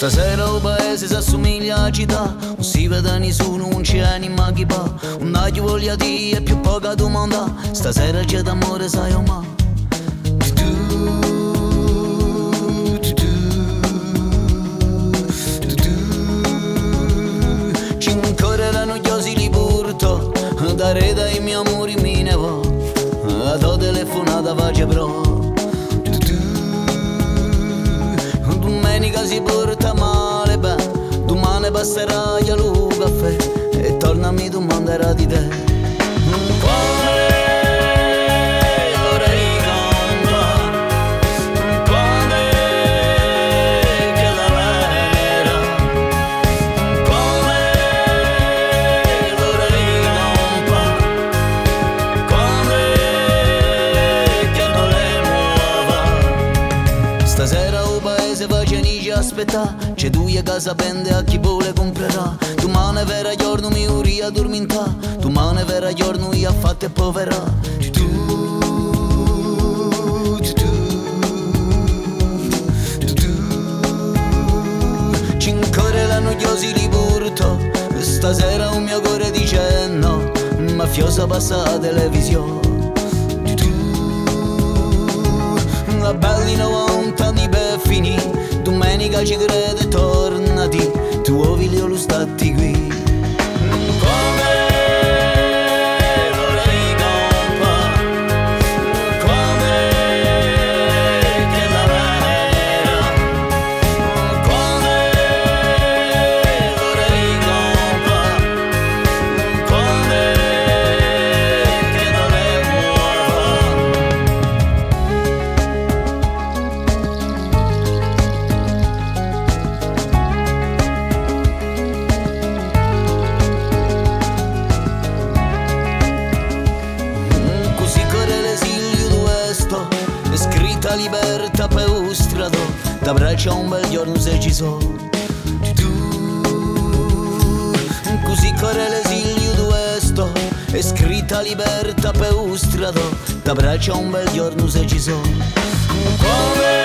Stasera il paese si assomiglia a città, non si vede nessuno, non c'è anima chi va. Non hai voglia di e più poca domanda, stasera c'è d'amore sai o ma. Cinque erano chiosi li porto, da re dai miei amori mi ne va. A tua telefonata faccia però. Domenica si porta male, beh, domani passerà io lo caffè e tornami domanderà di te. Quale ora i campa, quando è che la vera, quale ora i campa, quando è che non le muova. Stasera il paese va aspetta, c'è due casa pende a chi vuole comprerà. Domani verrà giorno mi uri a dormintà, domani verrà giorno io a fatte povera. Cinque l'hanno chiosi li porto, stasera un mio cuore dice no, mafiosa passa la televisione. La belli 90 anni per finire, domenica ci crede tornati, tu ovili o lo stati qui. Come l'ora di campa, come che la vera, come l'ora di campa, come che non le muova. Scritta libertà per un strado, t'abbraccia un bel giorno se ci sono. Così corre l'esilio d'uesto, è scritta libertà per un strado, t'abbraccia un bel giorno se ci sono. Come